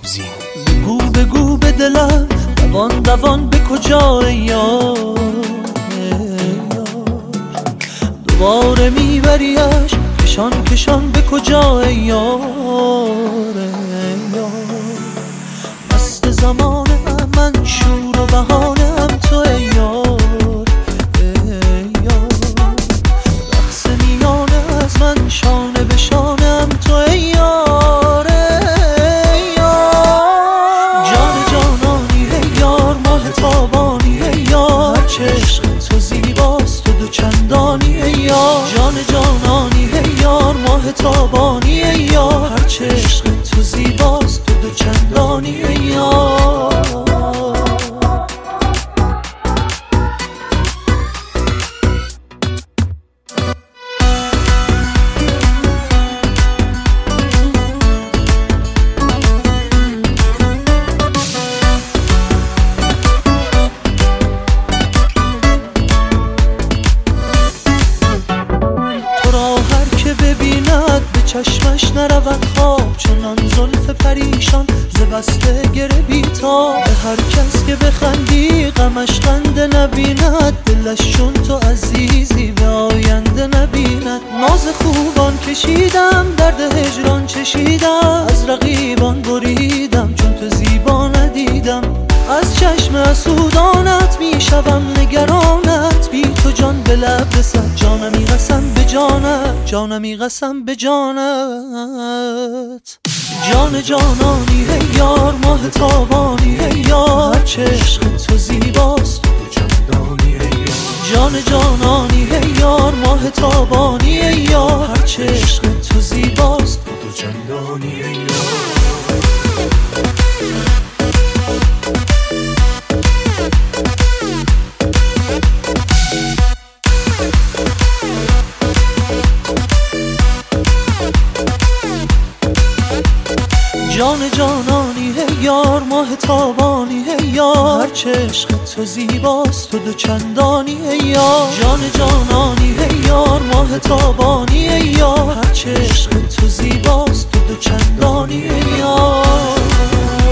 زین. بگو به دلم دوان دوان به کجای یار، دوباره میبریش کشان کشان به کجای یار. مست زمانه من شور و بهانه هم تو ای یار، رقص میانه از من شانه به شانه هم تو ای یار. جان جانانی ای یار، ماه تابانی ای یار، چشم تو زیباست و دو چندانی ای یار. جان جانانی ای یار، ماه تابانی ای یار، هر چشم تو زیباست و دو چندانی ای یار. چشمش نرود خواب، چنان زلف پریشان ز وصل گره بیتاب. به هر کس که بخندی غمش خنده نبیند، دلش چون تو عزیزی به آینده نبیند. ناز خوبان کشیدم، درد هجران چشیدم، از رقیبان بریدم چون تو زیبا ندیدم. از چشم حسودانت میشوم نگرانت، بی تو جان به لب رسد، جانمی قسم به جانت، جانمی قسم به جانت. جان جانانی ای یار، ماه تابانی ای یار، چشم تو زیباست و چندانی ای یار. جان جانانی ای یار، ماه تابانی ای یار، هر چشم تو زیباست و چندانی ای یار. جان جانانی ای یار، ماه تابانی ای یار، هر چشم تو زیباست و دو چندانی ای یار. جان جانانی ای یار، ماه تابانی ای یار، هر چشم تو زیباست و دو چندانی ای یار.